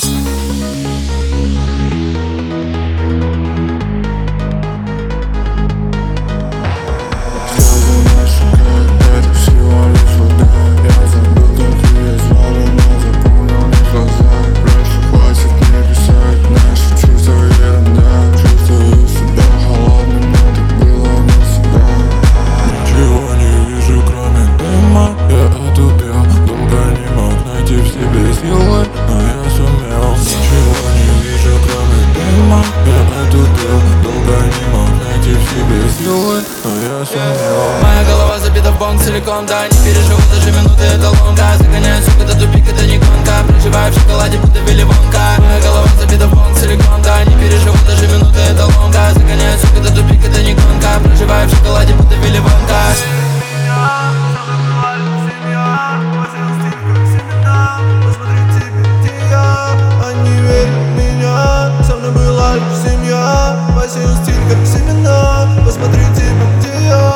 Моя голова забита в бонг целиком, да, не переживу даже минуты, это ломка. Загоняю, сука, до тупик, это не гонка. Проживаю в шоколаде, будто Вилли Вонка. Моя голова забита в бонг целиком, да, не переживу даже минуты, это ломка. Загоняю, сука, до тупик, это не гонка. Проживаю в шоколаде, будто Вилли Вонка. Они верят в меня, со мной была лишь семья. Посеял стиль, как семена, посмотрите, где я.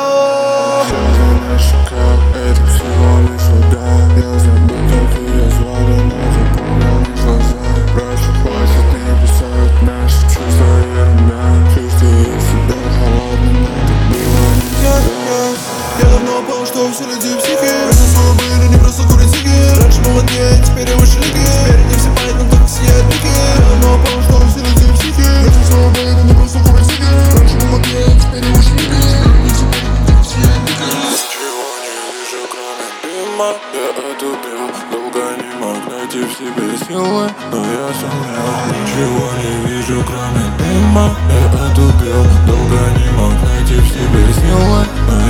Это всего лишь вода. Я забыл, как ее звали, но запомнил лишь глаза. Прошу, хватит, не писать наши чувства, ерунда. Чувствую себя холодным, но так было нельзя. Я давно понял, что все люди психи. Раньше слово были, не просто курить сиги. Раньше молодее, теперь я выше лиги. Теперь не все понятно, только сияют пики. Я давно понял, что все люди психи. Раньше слово были, не просто курить сиги. Раньше молодее, теперь я выше лиги. Теперь не все понятно, только сияют пики. Ничего не вижу, кроме дыма. Я отупел, долго не мог найти в себе силы, но я сумел. Ничего не вижу, кроме дыма. Я отупел, долго не мог найти в себе силы, но